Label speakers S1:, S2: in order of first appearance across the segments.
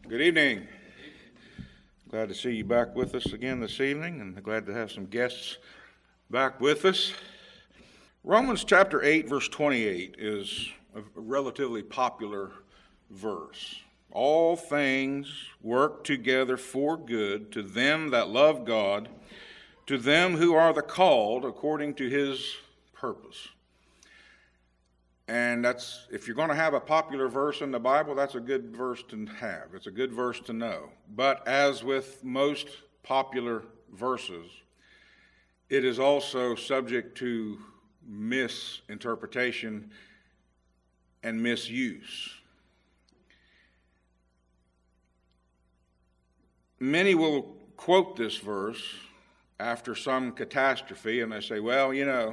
S1: Good evening. Glad to see you back with us again this evening, and glad to have some guests back with us. Romans chapter 8, verse 28 is a relatively popular verse. All things work together for good to them that love God, to them who are the called according to his purpose. And that's, if you're going to have a popular verse in the Bible, that's a good verse to have. It's a good verse to know. But as with most popular verses, it is also subject to misinterpretation and misuse. Many will quote this verse after some catastrophe, and they say, well, you know,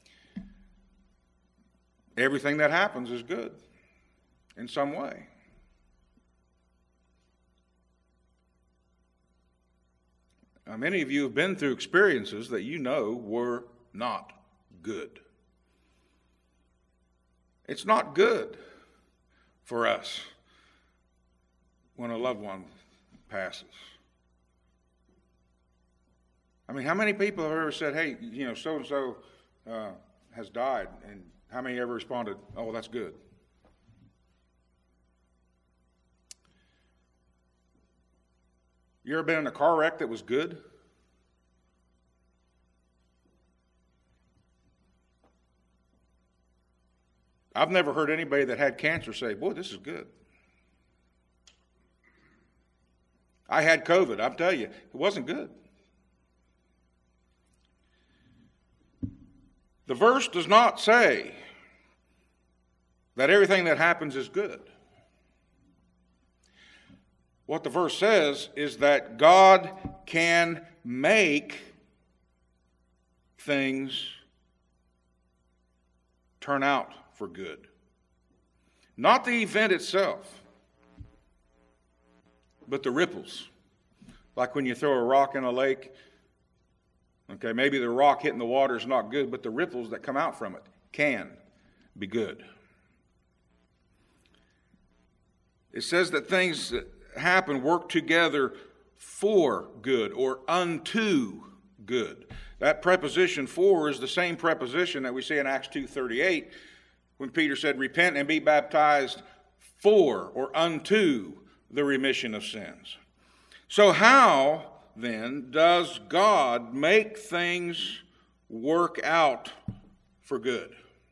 S1: everything that happens is good in some way. Now, many of you have been through experiences that you know were not good. It's not good for us when a loved one passes. I mean, how many people have ever said, hey, you know, so-and-so has died, and how many ever responded, oh, well, that's good? You ever been in a car wreck that was good? I've never heard anybody that had cancer say, boy, this is good. I had COVID. I'll tell you, it wasn't good. The verse does not say that everything that happens is good. What the verse says is that God can make things turn out for good. Not the event itself, but the ripples. Like when you throw a rock in a lake. Okay, maybe the rock hitting the water is not good, but the ripples that come out from it can be good. It says that things that happen work together for good or unto good. That preposition for is the same preposition that we see in Acts 2:38 when Peter said, repent and be baptized for or unto the remission of sins. So how then does God make things work out for good?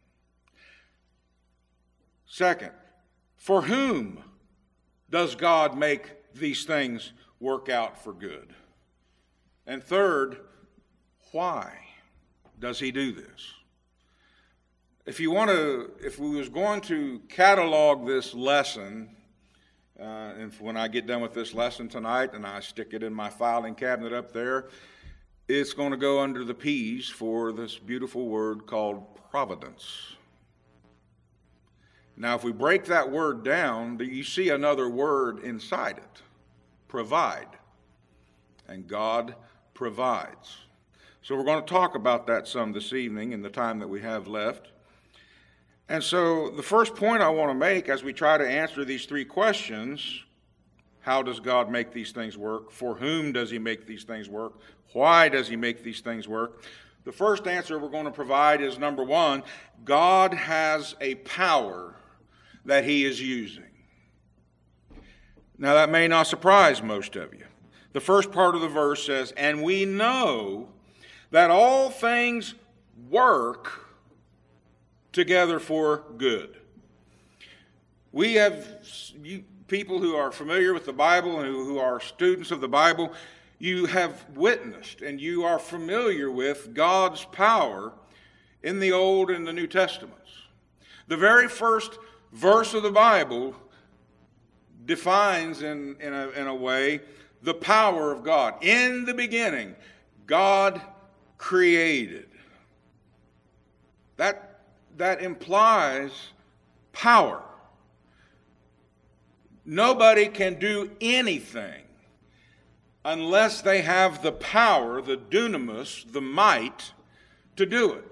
S1: Second, for whom does God make these things work out for good? And third, why does he do this? If we was going to catalog this lesson, and when I get done with this lesson tonight and I stick it in my filing cabinet up there, it's going to go under the P's for this beautiful word called providence. Now, if we break that word down, you see another word inside it, provide. And God provides. So we're going to talk about that some this evening in the time that we have left. And so the first point I want to make as we try to answer these three questions, how does God make these things work? For whom does he make these things work? Why does he make these things work? The first answer we're going to provide is number one, God has a power that he is using. Now that may not surprise most of you. The first part of the verse says, and we know that all things work together for good. We have people who are familiar with the Bible and who are students of the Bible, you have witnessed and you are familiar with God's power in the Old and the New Testaments. The very first verse of the Bible defines in a way the power of God. In the beginning, God created. That implies power. Nobody can do anything unless they have the power, the dunamis, the might, to do it.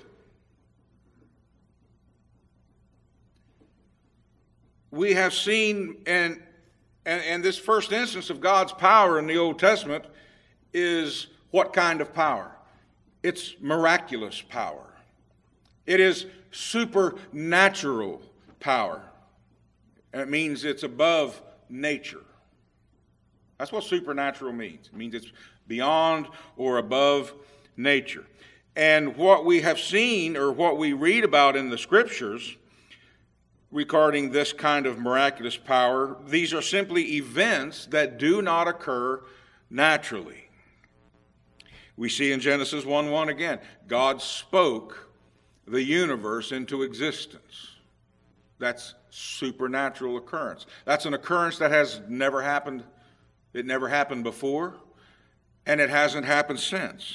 S1: We have seen And this first instance of God's power in the Old Testament is what kind of power? It's miraculous power. It is supernatural power. And it means it's above nature. That's what supernatural means. It means it's beyond or above nature. And what we have seen, or what we read about in the Scriptures regarding this kind of miraculous power, these are simply events that do not occur naturally. We see in Genesis 1:1 again, God spoke the universe into existence. That's supernatural occurrence. That's an occurrence that has never happened. It never happened before, and it hasn't happened since.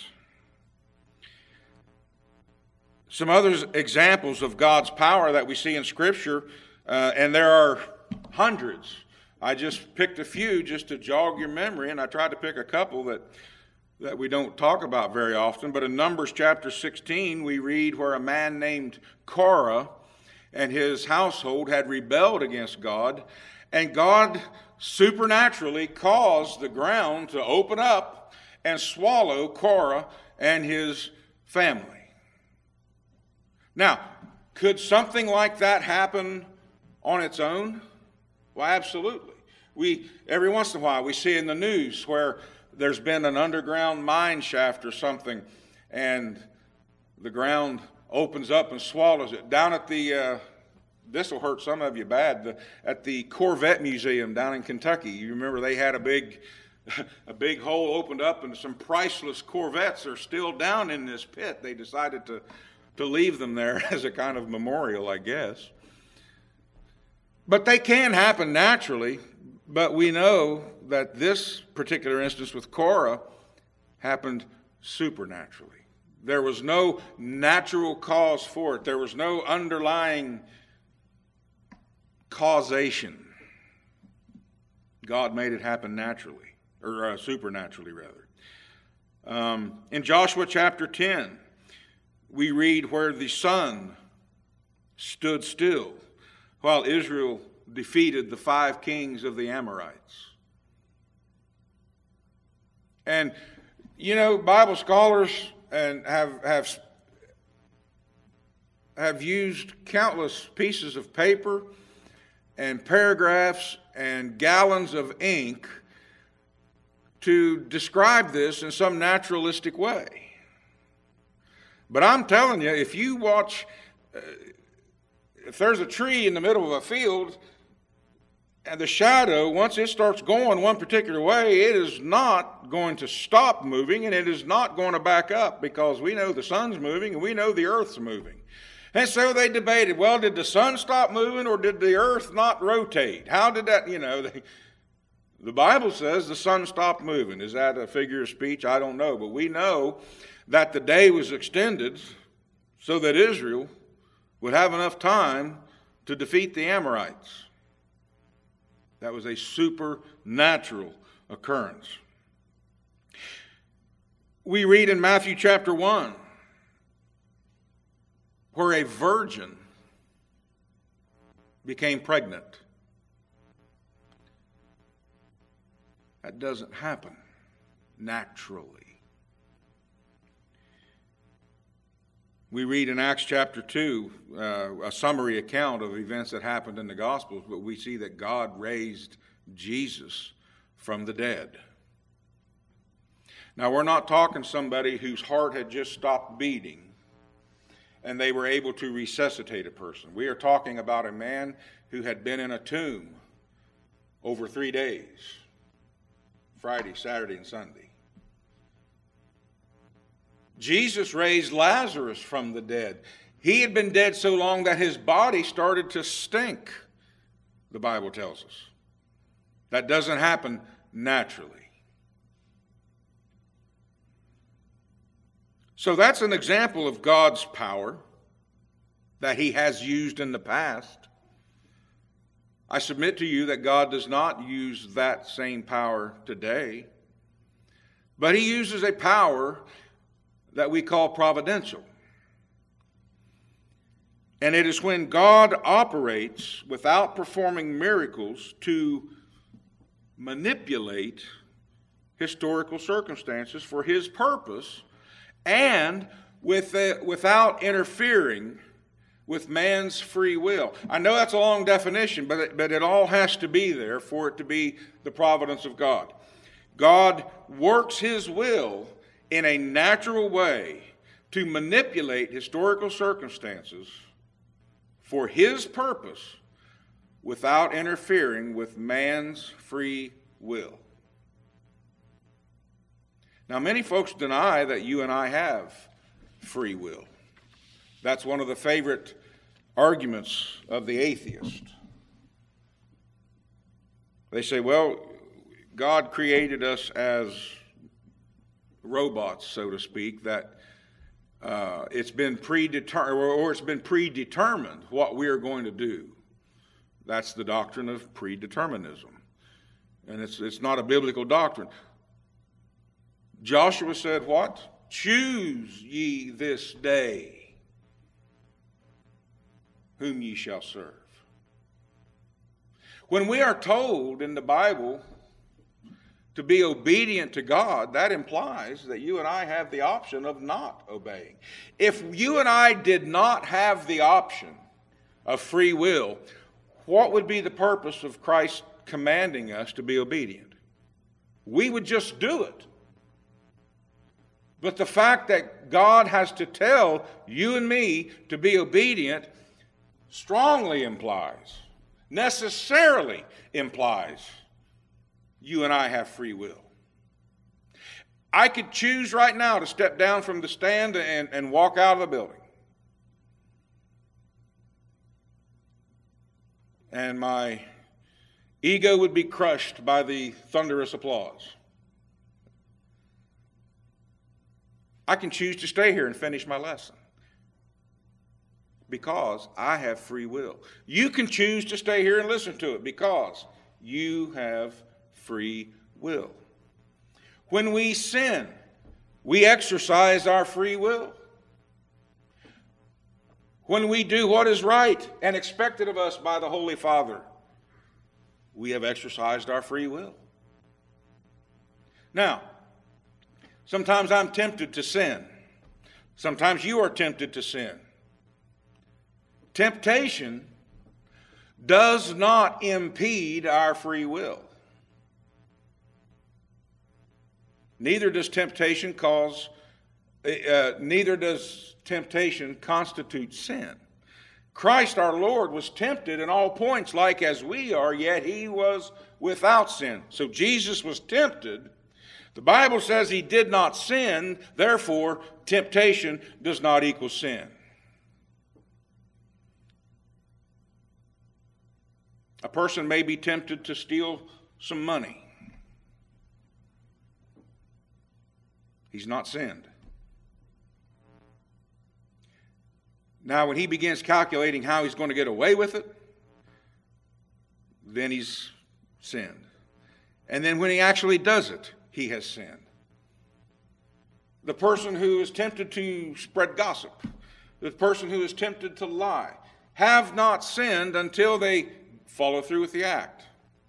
S1: Some other examples of God's power that we see in Scripture, and there are hundreds. I just picked a few just to jog your memory, and I tried to pick a couple that we don't talk about very often. But in Numbers chapter 16, we read where a man named Korah and his household had rebelled against God, and God supernaturally caused the ground to open up and swallow Korah and his family. Now, could something like that happen on its own? Well, absolutely. Every once in a while we see in the news where there's been an underground mine shaft or something, and the ground opens up and swallows it. Down at this will hurt some of you bad, at the Corvette Museum down in Kentucky, you remember they had a big hole opened up, and some priceless Corvettes are still down in this pit. They decided to leave them there as a kind of memorial, I guess. But they can happen naturally, but we know that this particular instance with Korah happened supernaturally. There was no natural cause for it. There was no underlying causation. God made it happen naturally, or supernaturally rather. In Joshua chapter 10, we read where the sun stood still while Israel defeated the 5 kings of the Amorites. And, Bible scholars have used countless pieces of paper and paragraphs and gallons of ink to describe this in some naturalistic way. But I'm telling you, if you watch, if there's a tree in the middle of a field, and the shadow, once it starts going one particular way, it is not going to stop moving, and it is not going to back up, because we know the sun's moving and we know the earth's moving. And so they debated, well, did the sun stop moving or did the earth not rotate? How did that, the Bible says the sun stopped moving. Is that a figure of speech? I don't know. But we know that the day was extended so that Israel would have enough time to defeat the Amorites. That was a supernatural occurrence. We read in Matthew chapter 1 where a virgin became pregnant. That doesn't happen naturally. We read in Acts chapter 2 a summary account of events that happened in the Gospels, but we see that God raised Jesus from the dead. Now, we're not talking somebody whose heart had just stopped beating and they were able to resuscitate a person. We are talking about a man who had been in a tomb over 3 days, Friday, Saturday, and Sunday. Jesus raised Lazarus from the dead. He had been dead so long that his body started to stink, the Bible tells us. That doesn't happen naturally. So that's an example of God's power that he has used in the past. I submit to you that God does not use that same power today, but he uses a power that we call providential. And it is when God operates without performing miracles to manipulate historical circumstances for his purpose and without interfering with man's free will. I know that's a long definition, but it all has to be there for it to be the providence of God. God works his will in a natural way to manipulate historical circumstances for his purpose without interfering with man's free will. Now, many folks deny that you and I have free will. That's one of the favorite arguments of the atheist. They say, well, God created us as robots, so to speak, that it's been predetermined what we are going to do. That's the doctrine of predeterminism. And it's not a biblical doctrine. Joshua said what? Choose ye this day whom ye shall serve. When we are told in the Bible to be obedient to God, that implies that you and I have the option of not obeying. If you and I did not have the option of free will, what would be the purpose of Christ commanding us to be obedient? We would just do it. But the fact that God has to tell you and me to be obedient strongly implies, necessarily implies, you and I have free will. I could choose right now to step down from the stand and walk out of the building. And my ego would be crushed by the thunderous applause. I can choose to stay here and finish my lesson because I have free will. You can choose to stay here and listen to it because you have free will. When we sin, we exercise our free will. When we do what is right and expected of us by the Holy Father, we have exercised our free will. Now, sometimes I'm tempted to sin. Sometimes you are tempted to sin. Temptation does not impede our free will. Neither does temptation constitute sin. Christ our Lord was tempted in all points like as we are, yet he was without sin. So Jesus was tempted. The Bible says he did not sin, therefore temptation does not equal sin. A person may be tempted to steal some money. He's not sinned. Now, when he begins calculating how he's going to get away with it, then he's sinned. And then when he actually does it, he has sinned. The person who is tempted to spread gossip, the person who is tempted to lie, have not sinned until they follow through with the act.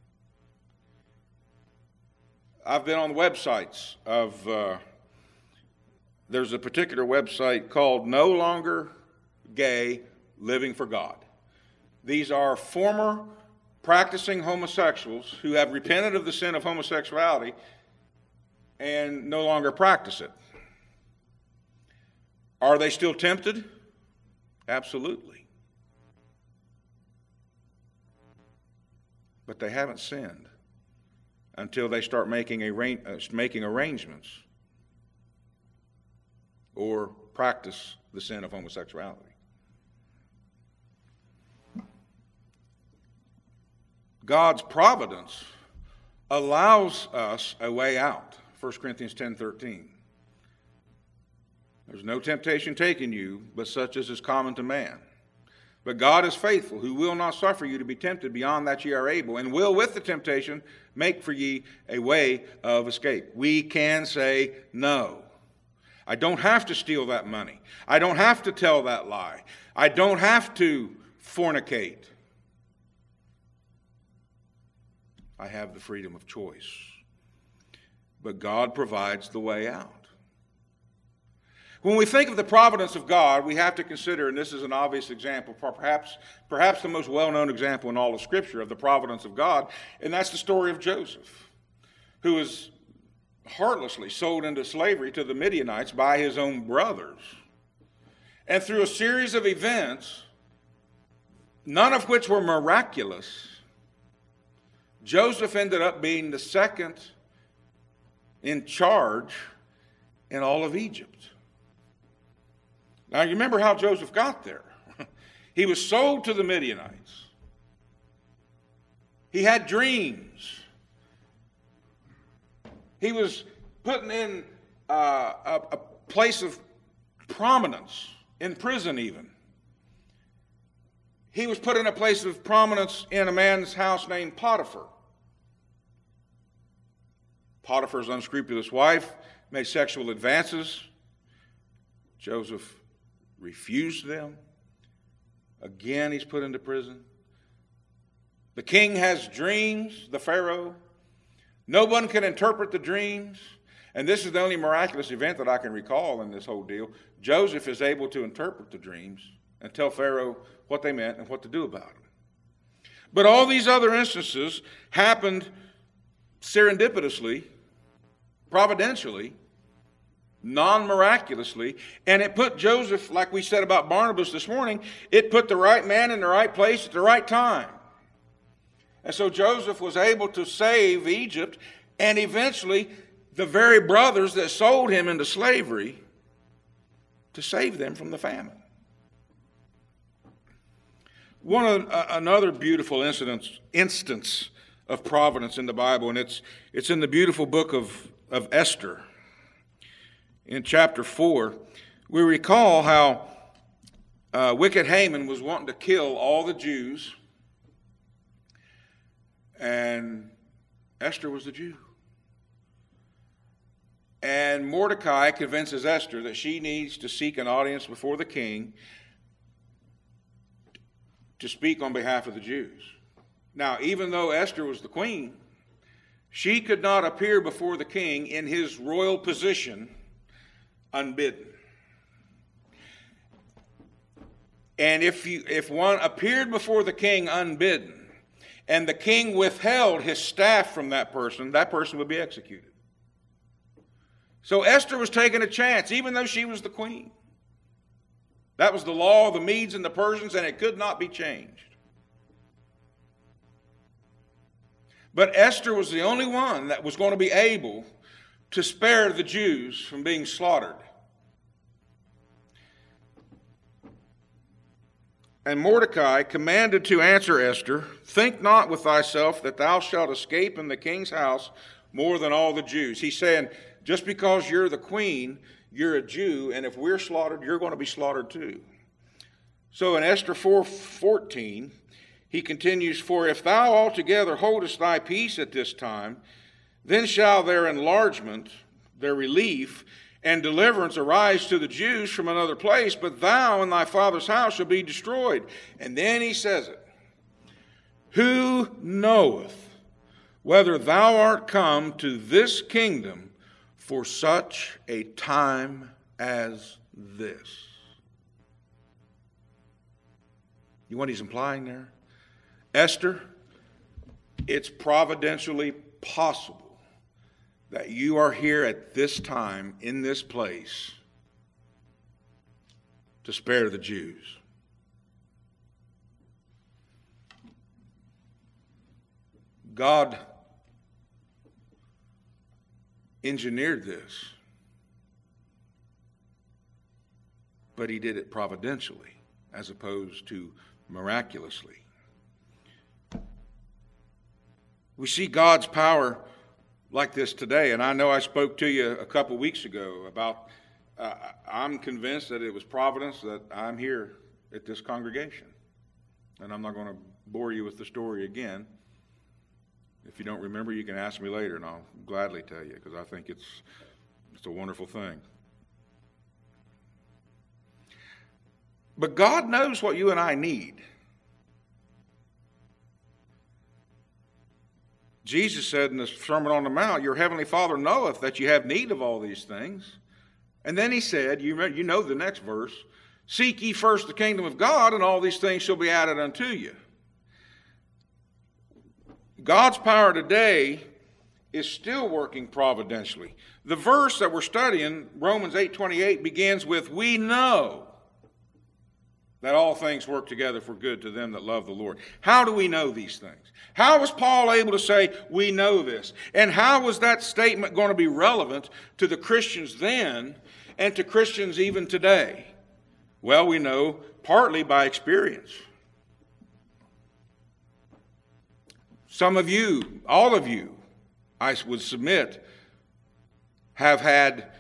S1: I've been on the websites of, there's a particular website called No Longer Gay, Living for God. These are former practicing homosexuals who have repented of the sin of homosexuality and no longer practice it. Are they still tempted? Absolutely. But they haven't sinned until they start making arrangements or practice the sin of homosexuality. God's providence allows us a way out. 1 Corinthians 10:13. There's no temptation taken you, but such as is common to man. But God is faithful, who will not suffer you to be tempted beyond that ye are able, and will with the temptation make for ye a way of escape. We can say no. I don't have to steal that money. I don't have to tell that lie. I don't have to fornicate. I have the freedom of choice. But God provides the way out. When we think of the providence of God, we have to consider, and this is an obvious example, perhaps the most well-known example in all of Scripture of the providence of God, and that's the story of Joseph, who was heartlessly sold into slavery to the Midianites by his own brothers. And through a series of events, none of which were miraculous, Joseph ended up being the second in charge in all of Egypt. Now, you remember how Joseph got there. He was sold to the Midianites. He had dreams. He was put in a place of prominence, in prison even. He was put in a place of prominence in a man's house named Potiphar. Potiphar's unscrupulous wife made sexual advances. Joseph refused them. Again, he's put into prison. The king has dreams, the Pharaoh. No one can interpret the dreams. And this is the only miraculous event that I can recall in this whole deal. Joseph is able to interpret the dreams and tell Pharaoh what they meant and what to do about them. But all these other instances happened serendipitously, providentially, non-miraculously, and it put Joseph, like we said about Barnabas this morning, it put the right man in the right place at the right time. And so Joseph was able to save Egypt, and eventually the very brothers that sold him into slavery, to save them from the famine. Another beautiful instance of providence in the Bible, and it's in the beautiful book of Esther. In chapter 4, we recall how wicked Haman was wanting to kill all the Jews, and Esther was the Jew. And Mordecai convinces Esther that she needs to seek an audience before the king to speak on behalf of the Jews. Now, even though Esther was the queen, she could not appear before the king in his royal position unbidden. And if one appeared before the king unbidden, and the king withheld his staff from that person would be executed. So Esther was taking a chance, even though she was the queen. That was the law of the Medes and the Persians, and it could not be changed. But Esther was the only one that was going to be able to spare the Jews from being slaughtered. And Mordecai commanded to answer Esther, "Think not with thyself that thou shalt escape in the king's house more than all the Jews." He's saying, just because you're the queen, you're a Jew, and if we're slaughtered, you're going to be slaughtered too. So in Esther 4:14, he continues, "For if thou altogether holdest thy peace at this time, then shall their enlargement, their relief, and deliverance arise to the Jews from another place, but thou and thy father's house shall be destroyed." And then he says it, "Who knoweth whether thou art come to this kingdom for such a time as this?" You know what he's implying there? Esther, it's providentially possible that you are here at this time, in this place, to spare the Jews. God engineered this, but he did it providentially as opposed to miraculously. We see God's power like this today, and I know I spoke to you a couple weeks ago about I'm convinced that it was providence that I'm here at this congregation, and I'm not going to bore you with the story again. If you don't remember, you can ask me later, and I'll gladly tell you, because I think it's a wonderful thing. But God knows what you and I need. Jesus said in the Sermon on the Mount, your heavenly Father knoweth that you have need of all these things. And then he said, you know the next verse, seek ye first the kingdom of God, and all these things shall be added unto you. God's power today is still working providentially. The verse that we're studying, Romans 8:28, begins with, we know that all things work together for good to them that love the Lord. How do we know these things? How was Paul able to say, we know this? And how was that statement going to be relevant to the Christians then and to Christians even today? Well, we know partly by experience. Some of you, all of you, I would submit, have had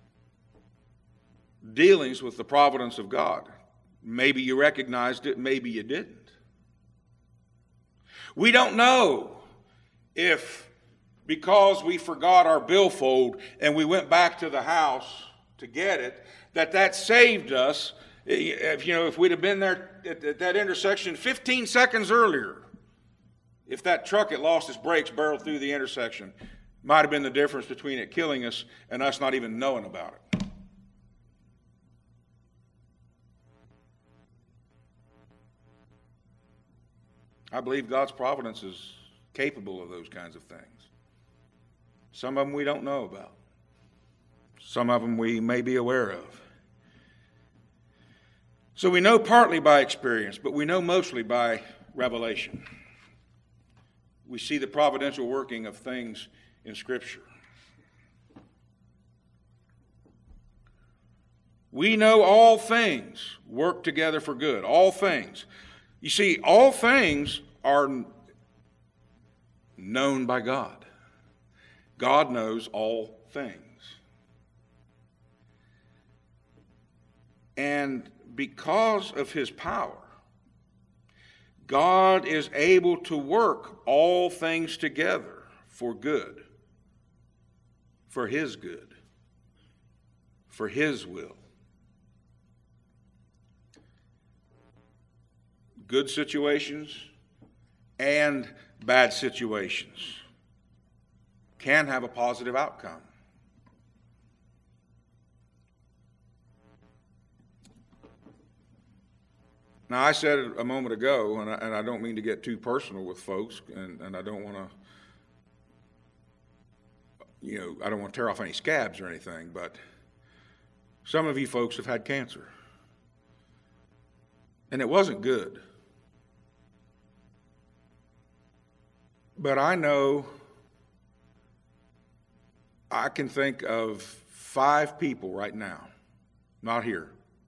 S1: dealings with the providence of God. Maybe you recognized it, maybe you didn't. We don't know if because we forgot our billfold and we went back to the house to get it, that saved us. If we'd have been there at that intersection 15 seconds earlier, if that truck had lost its brakes, barreled through the intersection, might have been the difference between it killing us and us not even knowing about it. I believe God's providence is capable of those kinds of things. Some of them we don't know about. Some of them we may be aware of. So we know partly by experience, but we know mostly by revelation. We see the providential working of things in Scripture. We know all things work together for good. All things. You see, all things are known by God. God knows all things. And because of his power, God is able to work all things together for good, for his good, for his will. Good situations and bad situations can have a positive outcome. Now, I said it a moment ago, and I don't mean to get too personal with folks, and I don't want to, I don't want to tear off any scabs or anything, but some of you folks have had cancer. And it wasn't good. But I know I can think of 5 people right now, not here,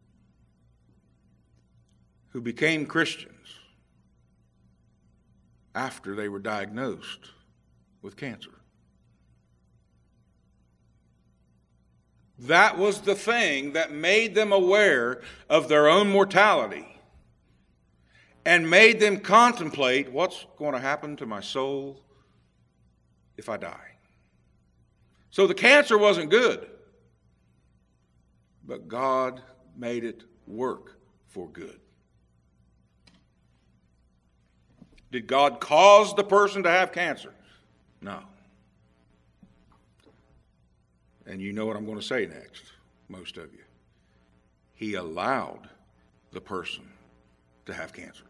S1: who became Christians after they were diagnosed with cancer. That was the thing that made them aware of their own mortality and made them contemplate what's going to happen to my soul if I die. So the cancer wasn't good, but God made it work for good. Did God cause the person to have cancer? No. And you know what I'm going to say next, most of you. He allowed the person to have cancer.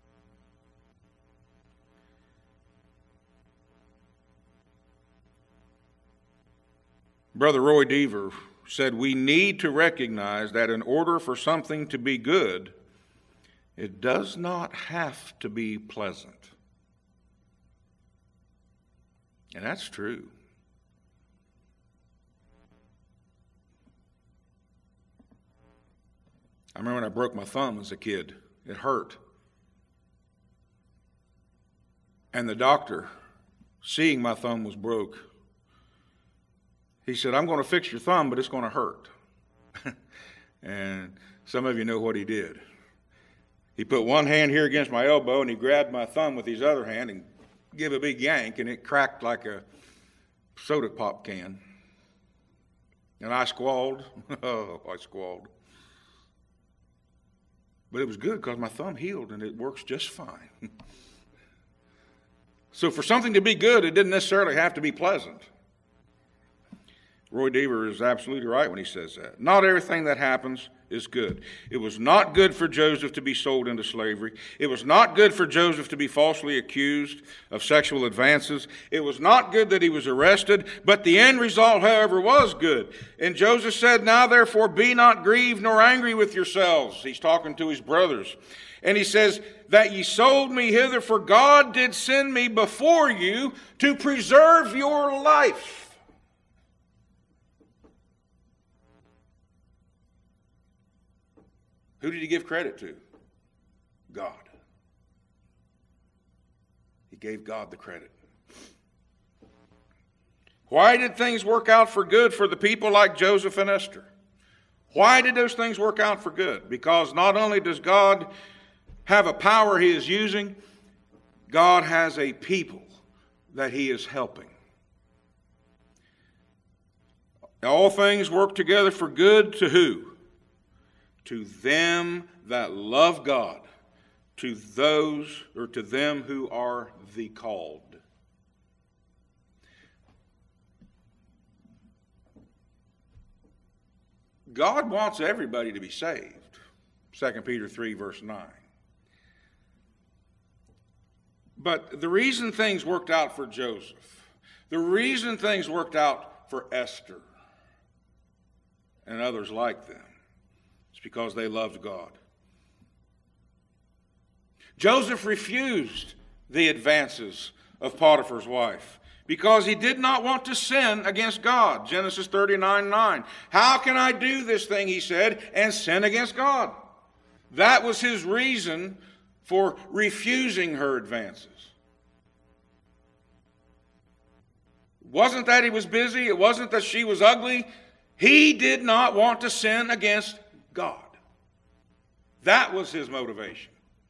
S1: Brother Roy Deaver said, we need to recognize that in order for something to be good, it does not have to be pleasant. And that's true. I remember when I broke my thumb as a kid. It hurt. And the doctor, seeing my thumb was broke, he said, I'm going to fix your thumb, but it's going to hurt. And some of you know what he did. He put one hand here against my elbow, and he grabbed my thumb with his other hand and gave a big yank, and it cracked like a soda pop can. And I squalled. Oh, I squalled. But it was good because my thumb healed, and it works just fine. So for something to be good, it didn't necessarily have to be pleasant. Roy Deaver is absolutely right when he says that. Not everything that happens is good. It was not good for Joseph to be sold into slavery. It was not good for Joseph to be falsely accused of sexual advances. It was not good that he was arrested, but the end result, however, was good. And Joseph said, "Now therefore be not grieved nor angry with yourselves." He's talking to his brothers. And he says, "That ye sold me hither, for God did send me before you to preserve your life." Who did he give credit to? God. He gave God the credit. Why did things work out for good for the people like Joseph and Esther? Why did those things work out for good? Because not only does God have a power he is using, God has a people that he is helping. All things work together for good to who? To them that love God, to those, or to them who are the called. God wants everybody to be saved. 2 Peter 3, verse 9. But the reason things worked out for Joseph, the reason things worked out for Esther and others like them, is because they loved God. Joseph refused the advances of Potiphar's wife because he did not want to sin against God. Genesis 39:9. How can I do this thing, he said, and sin against God? That was his reason for refusing her advances. It wasn't that he was busy. It wasn't that she was ugly. He did not want to sin against God. That was his motivation.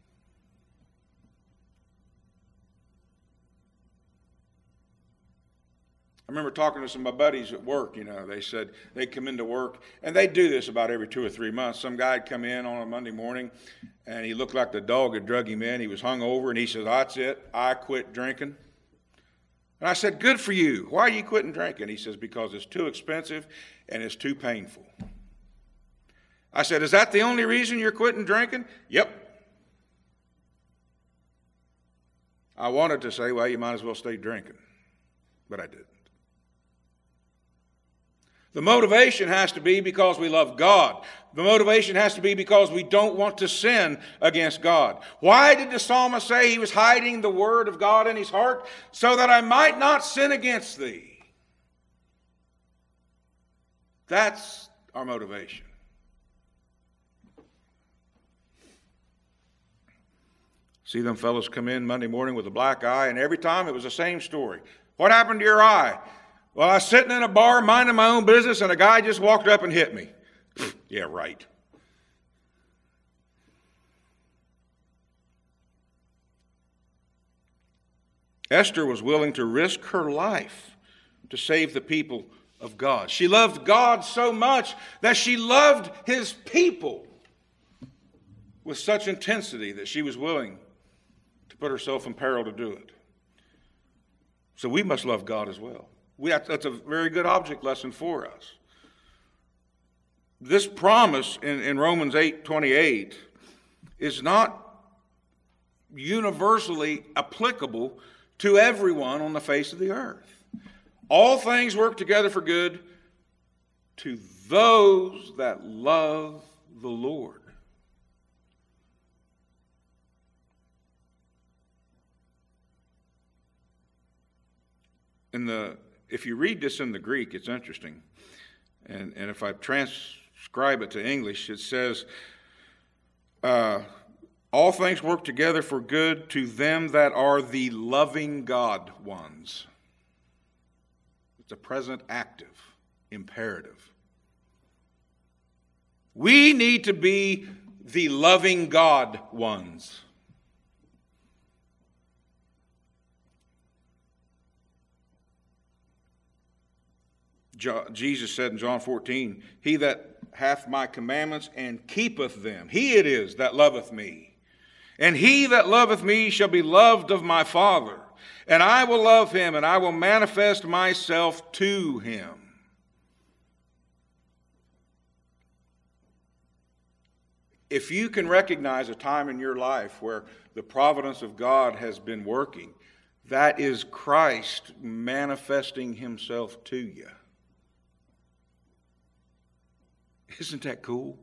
S1: I remember talking to some of my buddies at work, they said they'd come into work, and they'd do this about every 2 or 3 months. Some guy would come in on a Monday morning, and he looked like the dog had drug him in. He was hungover, and he said, "That's it, I quit drinking." And I said, "Good for you. Why are you quitting drinking?" He says, "Because it's too expensive and it's too painful." I said, "Is that the only reason you're quitting drinking?" "Yep." I wanted to say, "Well, you might as well stay drinking," but I didn't. The motivation has to be because we love God. The motivation has to be because we don't want to sin against God. Why did the psalmist say he was hiding the word of God in his heart? So that I might not sin against thee. That's our motivation. See them fellows come in Monday morning with a black eye, and every time it was the same story. "What happened to your eye?" "Well, I was sitting in a bar minding my own business, and a guy just walked up and hit me." Yeah, right. Esther was willing to risk her life to save the people of God. She loved God so much that she loved his people with such intensity that she was willing to put herself in peril to do it. So we must love God as well. That's a very good object lesson for us. This promise in Romans 8:28 is not universally applicable to everyone on the face of the earth. All things work together for good to those that love the Lord. If you read this in the Greek, it's interesting. And if I transcribe it to English, it says, all things work together for good to them that are the loving God ones. It's a present active, imperative. We need to be the loving God ones. Jesus said in John 14, "He that hath my commandments and keepeth them, he it is that loveth me. And he that loveth me shall be loved of my Father, and I will love him, and I will manifest myself to him. If you can recognize a time in your life where the providence of God has been working, that is Christ manifesting himself to you. Isn't that cool?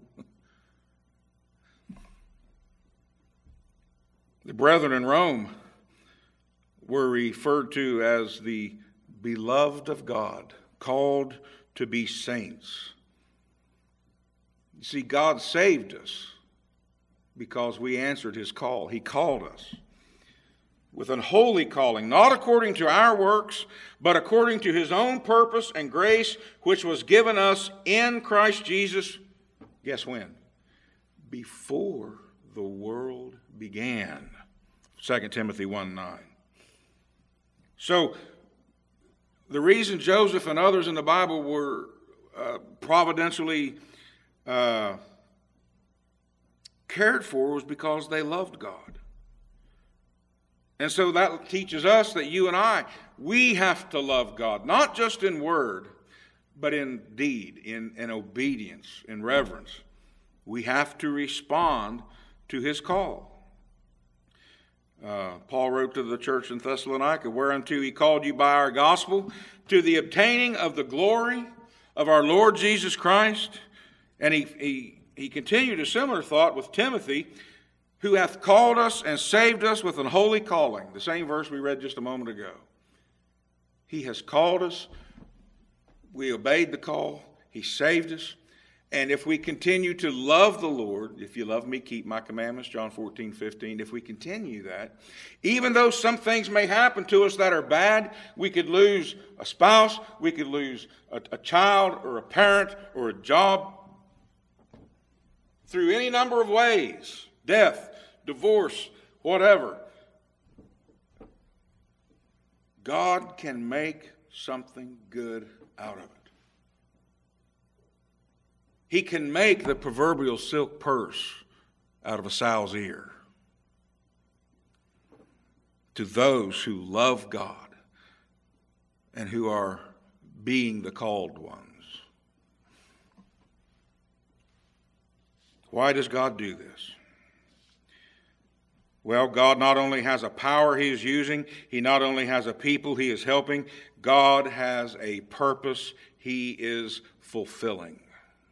S1: The brethren in Rome were referred to as the beloved of God, called to be saints. You see, God saved us because we answered his call. He called us with an holy calling, not according to our works, but according to his own purpose and grace, which was given us in Christ Jesus. Guess when? Before the world began. 2 Timothy 1:9. So, the reason Joseph and others in the Bible were providentially cared for was because they loved God. And so that teaches us that you and I, we have to love God, not just in word, but in deed, in obedience, in reverence. We have to respond to his call. Paul wrote to the church in Thessalonica, whereunto he called you by our gospel, to the obtaining of the glory of our Lord Jesus Christ. And he continued a similar thought with Timothy, who hath called us and saved us with an holy calling. The same verse we read just a moment ago. He has called us. We obeyed the call. He saved us. And if we continue to love the Lord, if you love me, keep my commandments, John 14:15. If we continue that, even though some things may happen to us that are bad, we could lose a spouse, we could lose a child or a parent or a job through any number of ways, death, divorce, whatever. God can make something good out of it. He can make the proverbial silk purse out of a sow's ear. To those who love God and who are being the called ones. Why does God do this? Well, God not only has a power he is using, he not only has a people he is helping, God has a purpose he is fulfilling.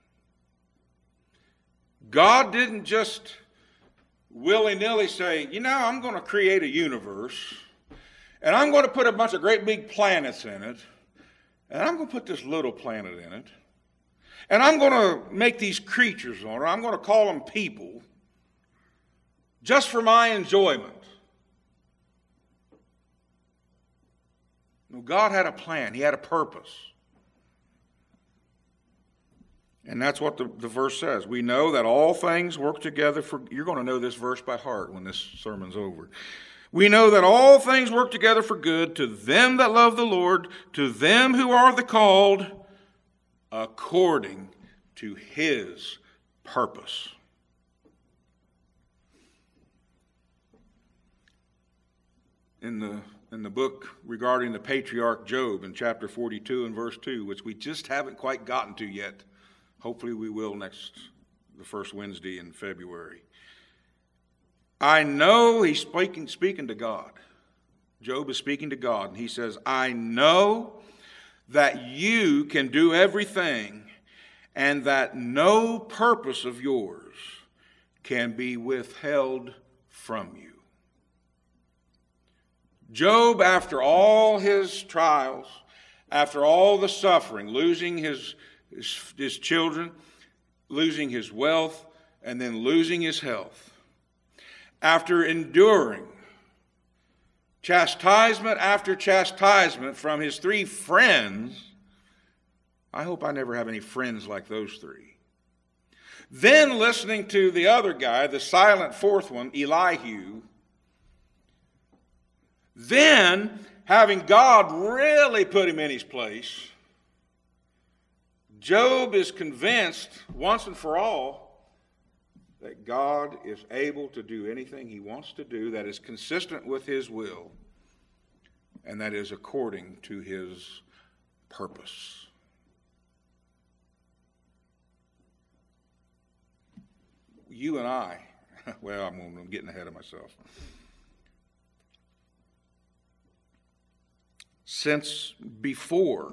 S1: God didn't just willy-nilly say, I'm going to create a universe, and I'm going to put a bunch of great big planets in it, and I'm going to put this little planet in it, and I'm going to make these creatures on it. I'm going to call them people just for my enjoyment. No, God had a plan. He had a purpose. And that's what the verse says. We know that all things work together for... You're going to know this verse by heart when this sermon's over. We know that all things work together for good to them that love the Lord, to them who are the called, according to his purpose. In the book regarding the patriarch Job in chapter 42 and verse 2, which we just haven't quite gotten to yet. Hopefully we will the first Wednesday in February. I know he's speaking to God. Job is speaking to God, and he says, I know that you can do everything, and that no purpose of yours can be withheld from you. Job, after all his trials, after all the suffering, losing his children, losing his wealth, and then losing his health, after enduring chastisement after chastisement from his three friends, I hope I never have any friends like those three. Then listening to the other guy, the silent fourth one, Elihu, then having God really put him in his place, Job is convinced once and for all that God is able to do anything he wants to do that is consistent with his will. and that is according to his purpose. You and I, well, I'm getting ahead of myself. Since before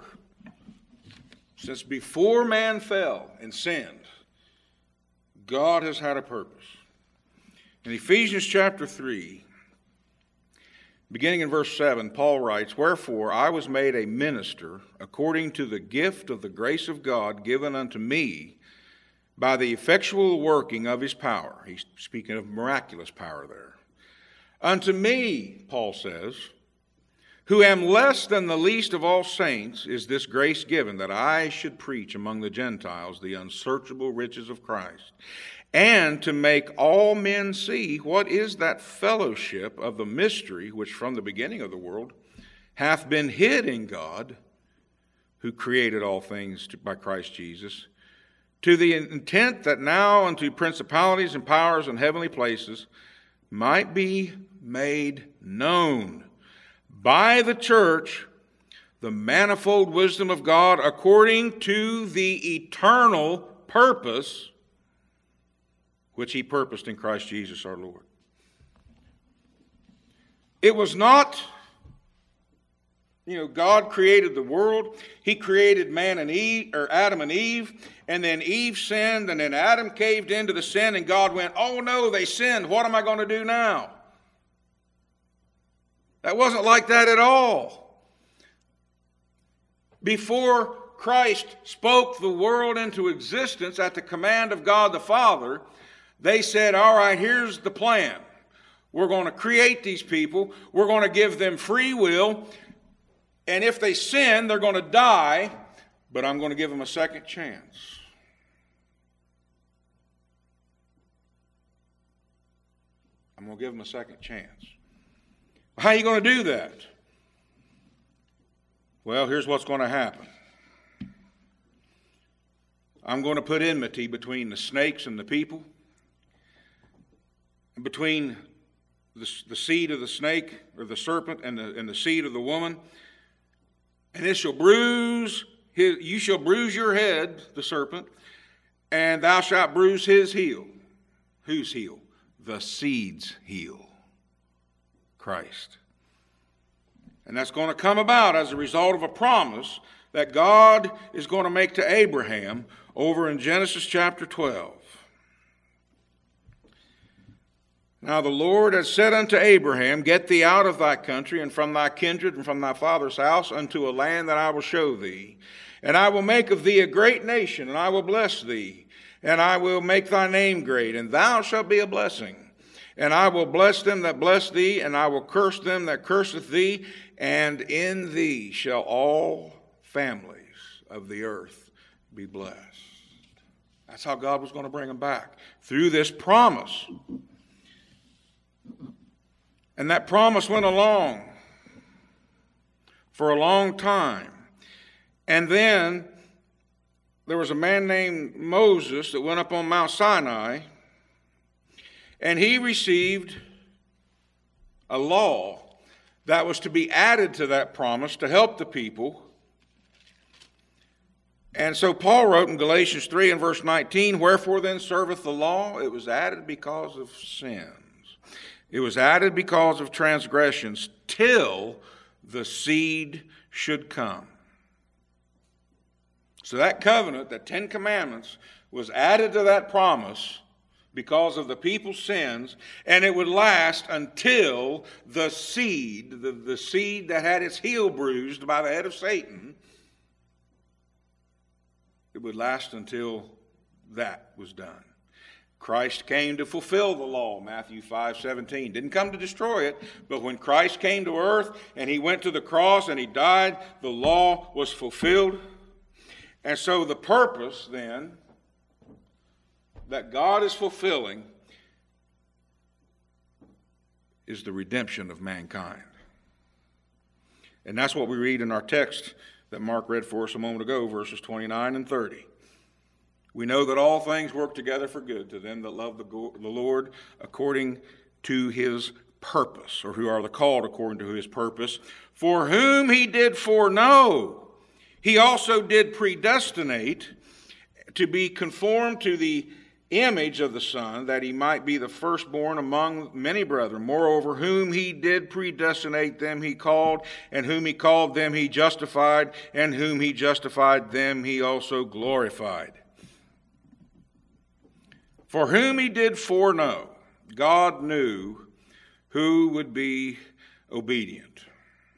S1: man fell and sinned, God has had a purpose. In Ephesians chapter 3, beginning in verse 7, Paul writes, "Wherefore I was made a minister according to the gift of the grace of God given unto me by the effectual working of his power." He's speaking of miraculous power there. "Unto me," Paul says, "who am less than the least of all saints, is this grace given, that I should preach among the Gentiles the unsearchable riches of Christ, and to make all men see what is that fellowship of the mystery which from the beginning of the world hath been hid in God, who created all things by Christ Jesus, to the intent that now unto principalities and powers in heavenly places might be made known by the church the manifold wisdom of God according to the eternal purpose which he purposed in Christ Jesus our Lord." It was not, God created the world. He created man and Eve, or Adam and Eve, and then Eve sinned, and then Adam caved into the sin, and God went, "Oh no, they sinned. What am I going to do now?" That wasn't like that at all. Before Christ spoke the world into existence at the command of God the Father, they said, "All right, here's the plan. We're going to create these people. We're going to give them free will. And if they sin, they're going to die, but I'm going to give them a second chance." I'm going to give them a second chance. How are you going to do that? Well, here's what's going to happen. I'm going to put enmity between the snakes and the people, between the seed of the snake or the serpent and the seed of the woman, and you shall bruise your head, the serpent, and thou shalt bruise his heel. Whose heel? The seed's heel. Christ. And that's going to come about as a result of a promise that God is going to make to Abraham over in Genesis chapter 12. "Now the Lord has said unto Abraham, Get thee out of thy country, and from thy kindred, and from thy father's house, unto a land that I will show thee. And I will make of thee a great nation, and I will bless thee. And I will make thy name great, and thou shalt be a blessing. And I will bless them that bless thee, and I will curse them that curseth thee. And in thee shall all families of the earth be blessed." That's how God was going to bring them back, through this promise. And that promise went along for a long time. And then there was a man named Moses that went up on Mount Sinai, and he received a law that was to be added to that promise to help the people. And so Paul wrote in Galatians 3 and verse 19, "Wherefore then serveth the law? It was added because of sins. It was added because of transgressions, till the seed should come." So that covenant, that 10 Commandments, was added to that promise because of the people's sins, and it would last until the seed, the seed that had its heel bruised by the head of Satan, it would last until that was done. Christ came to fulfill the law, Matthew 5:17. Didn't come to destroy it, but when Christ came to earth and he went to the cross and he died, the law was fulfilled. And so the purpose then that God is fulfilling is the redemption of mankind. And that's what we read in our text that Mark read for us a moment ago, verses 29 and 30. "We know that all things work together for good to them that love the Lord, according to his purpose, or who are the called according to his purpose. For whom he did foreknow, he also did predestinate to be conformed to the image of the Son, that he might be the firstborn among many brethren. Moreover, whom he did predestinate, them he called, and whom he called, them he justified, and whom he justified, them he also glorified. For whom he did foreknow, God knew who would be obedient.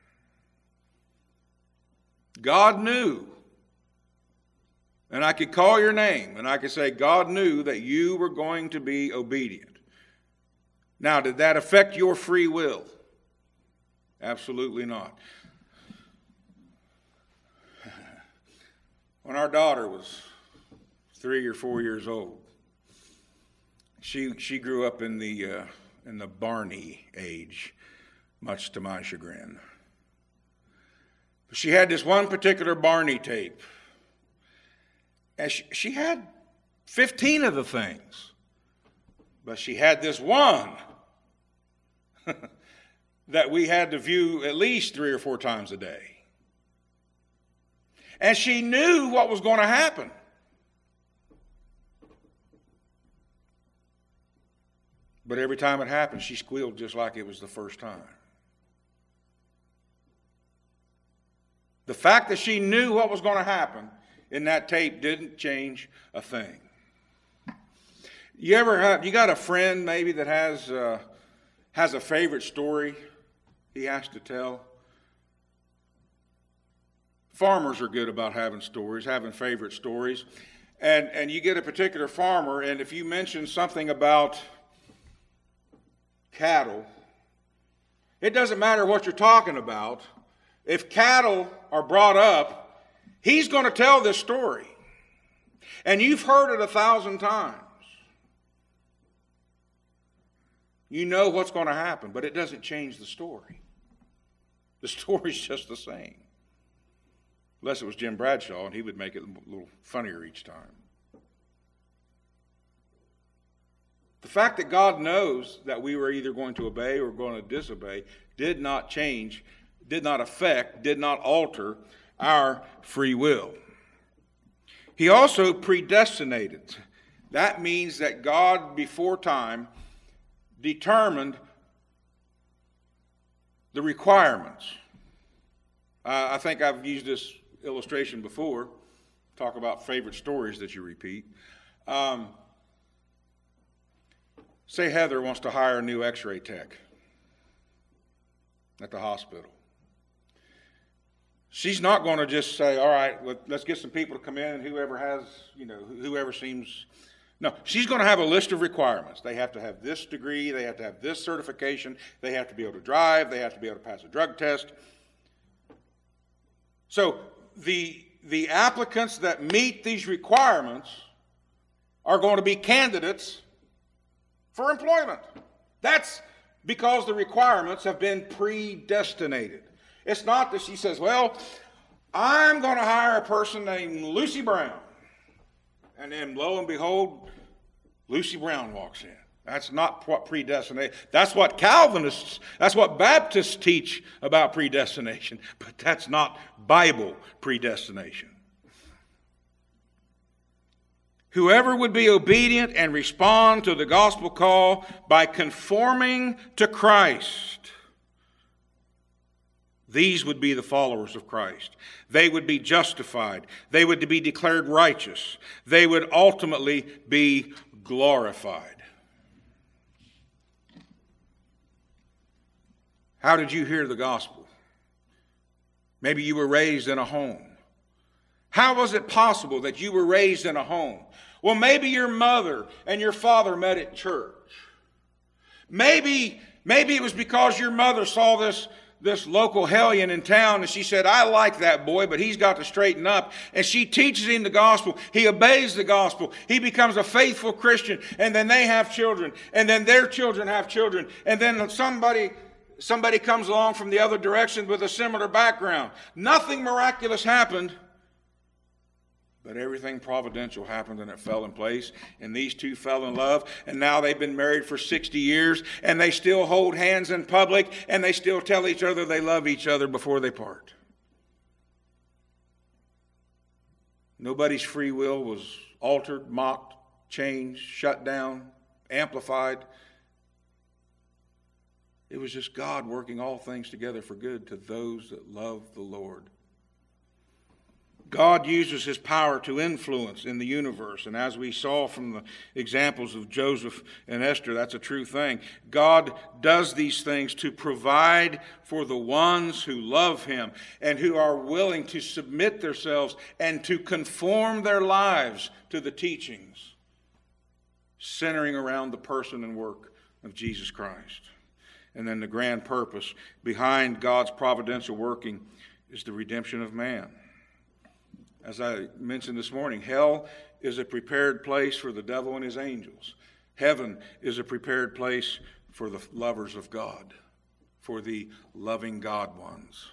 S1: God knew. And I could call your name, and I could say, God knew that you were going to be obedient. Now, did that affect your free will? Absolutely not. When our daughter was 3 or 4 years old, she grew up in the Barney age, much to my chagrin. She had this one particular Barney tape. And she had 15 of the things. But she had this one that we had to view at least 3 or 4 times a day. And she knew what was going to happen. But every time it happened, she squealed just like it was the first time. The fact that she knew what was going to happen in that tape didn't change a thing. You got a friend maybe that has a favorite story he has to tell? Farmers are good about having stories, having favorite stories. And you get a particular farmer, and if you mention something about cattle, it doesn't matter what you're talking about. If cattle are brought up, he's going to tell this story. And you've heard it 1,000 times. You know what's going to happen, but it doesn't change the story. The story's just the same. Unless it was Jim Bradshaw, and he would make it a little funnier each time. The fact that God knows that we were either going to obey or going to disobey did not change, did not affect, did not alter our free will. He also predestinated. That means that God, before time, determined the requirements. I think I've used this illustration before. Talk about favorite stories that you repeat. Say Heather wants to hire a new x-ray tech at the hospital. She's not going to just say, all right, let's get some people to come in, and whoever seems. No, she's going to have a list of requirements. They have to have this degree, they have to have this certification, they have to be able to drive, they have to be able to pass a drug test. So the applicants that meet these requirements are going to be candidates for employment. That's because the requirements have been predestinated. It's not that she says, well, I'm going to hire a person named Lucy Brown. And then lo and behold, Lucy Brown walks in. That's not what predestination. That's what Calvinists, that's what Baptists teach about predestination. But that's not Bible predestination. Whoever would be obedient and respond to the gospel call by conforming to Christ, these would be the followers of Christ. They would be justified. They would be declared righteous. They would ultimately be glorified. How did you hear the gospel? Maybe you were raised in a home. How was it possible that you were raised in a home? Well, maybe your mother and your father met at church. Maybe it was because your mother saw this local hellion in town, and she said, I like that boy, but he's got to straighten up. And she teaches him the gospel. He obeys the gospel. He becomes a faithful Christian. And then they have children. And then their children have children. And then somebody comes along from the other direction with a similar background. Nothing miraculous happened, But everything providential happened and it fell in place. And these two fell in love. And now they've been married for 60 years. And they still hold hands in public. And they still tell each other they love each other before they part. Nobody's free will was altered, mocked, changed, shut down, amplified. It was just God working all things together for good to those that love the Lord. God uses his power to influence in the universe. And as we saw from the examples of Joseph and Esther, that's a true thing. God does these things to provide for the ones who love him and who are willing to submit themselves and to conform their lives to the teachings centering around the person and work of Jesus Christ. And then the grand purpose behind God's providential working is the redemption of man. As I mentioned this morning, hell is a prepared place for the devil and his angels. Heaven is a prepared place for the lovers of God, for the loving God ones.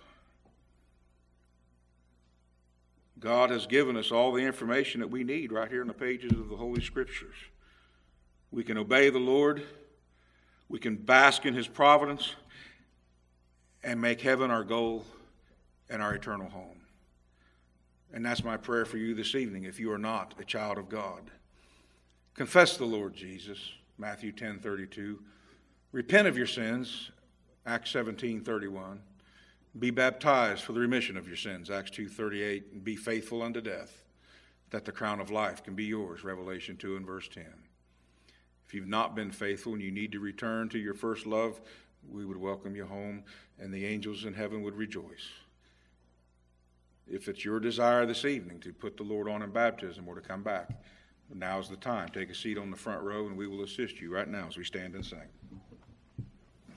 S1: God has given us all the information that we need right here in the pages of the Holy Scriptures. We can obey the Lord, we can bask in his providence, and make heaven our goal and our eternal home. And that's my prayer for you this evening if you are not a child of God. Confess the Lord Jesus, Matthew 10:32. Repent of your sins, Acts 17:31. Be baptized for the remission of your sins, Acts 2:38. And be faithful unto death, that the crown of life can be yours, Revelation 2 and verse 10. If you've not been faithful and you need to return to your first love, we would welcome you home, and the angels in heaven would rejoice. If it's your desire this evening to put the Lord on in baptism or to come back, now's the time. Take a seat on the front row and we will assist you right now as we stand and sing.